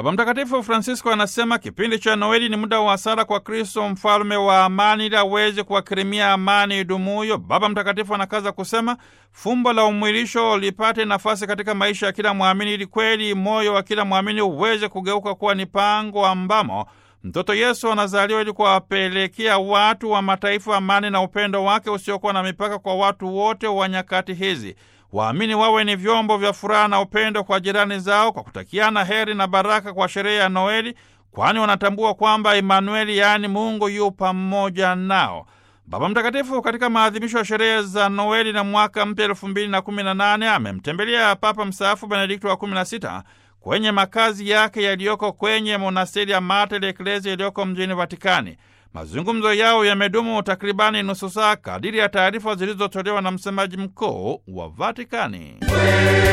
Baba Mtakatifu Francisco anasema kipindi cha Noeli ni muda wa sala kwa Kristo mfalme wa amani, ili aweze kuwakirimia amani idumuyo. Baba Mtakatifu anakaza kusema fumbo la umwilisho lipate nafasi katika maisha ya kila mwamini, ili kweli moyo wa kila mwamini uweze kugeuka kuwa ni pango ambamo mtoto Yesu anazaliwa, ili kuwapelekea watu wa mataifa amani na upendo wake usiokuwa na mipaka kwa watu wote wa nyakati hizi. Waamini wawe ni vyombo vya furaha na upendo kwa jirani zao, kwa kutakiana heri na baraka kwa sherehe ya Noeli, kwani wanatambua kwamba Emanueli, yaani Mungu, yu pamoja nao. Baba Mtakatifu katika maadhimisho ya sherehe za Noeli na mwaka mpya 2018 amemtembelea Papa mstaafu Benedikto wa 16 kwenye makazi yake yaliyoko kwenye monasteri ya Mater Ecclesiae iliyoko mjini Vatikani. Mazungumzo yao yamedumu takribani nusu saa kadiri ya taarifa zilizotolewa na msemaji mkuu wa Vatikani.